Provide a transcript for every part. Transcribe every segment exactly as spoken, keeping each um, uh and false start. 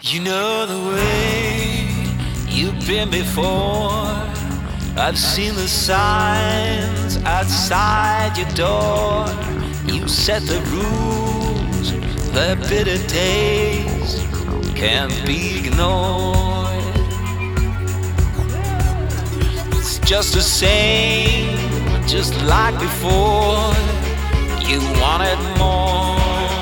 You know the way you've been before. I've seen the signs outside your door. You set the rules, the bitter taste can't be ignored. It's just the same, just like before. You wanted more.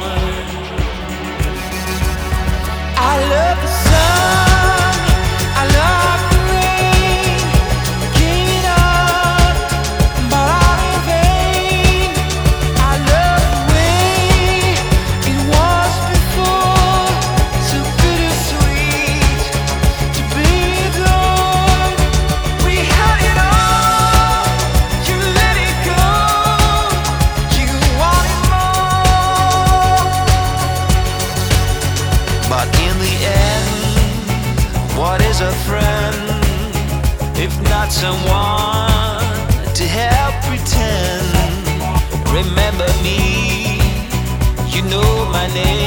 I love the sun, I love the rain. Give it up, but all in vain. I love the way it was before. So bittersweet to be adored. We had it all, you let it go. You wanted more, but in the end, what is a friend if not someone to help pretend? Remember me, you know my name.